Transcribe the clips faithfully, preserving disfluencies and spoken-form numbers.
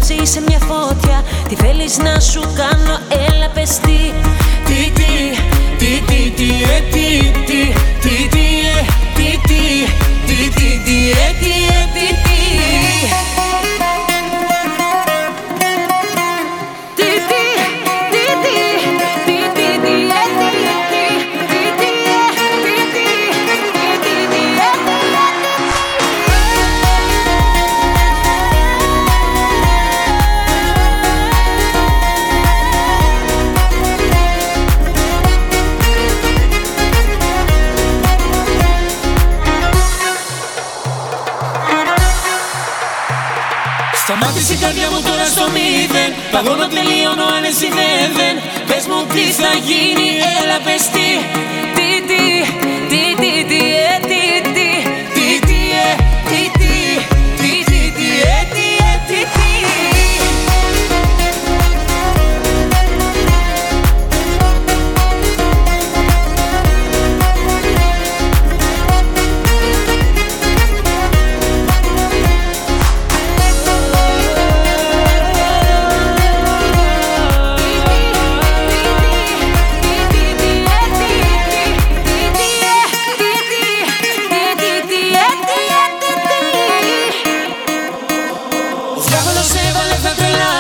εσύ είσαι μια φωτιά. Τι θέλεις να σου κάνω, έλα πες τι. Τι, τι, τι, τι, τι, ε, τι, τι, τι, τι, ε, τι, τι, τι, τι, τι, ε, τι, ε, τι, τι. Σταμάτησε η καρδιά μου τώρα στο μηδέν. Παγώνω, τελείωνω, αν εσύ δεν. Πες μου τι θα γίνει, έλα πες τι. Τι, τι, τι, τι, τι, ε, τι, τι, τι, τι, ε, τι, τι, τι, τι, τι, ε, τι, ε, τι, τι.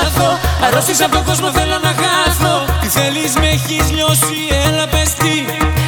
Αρρώστησα από τον κόσμο, θέλω να χάθω. Τι θέλεις, με έχεις λιώσει, έλα πες τι.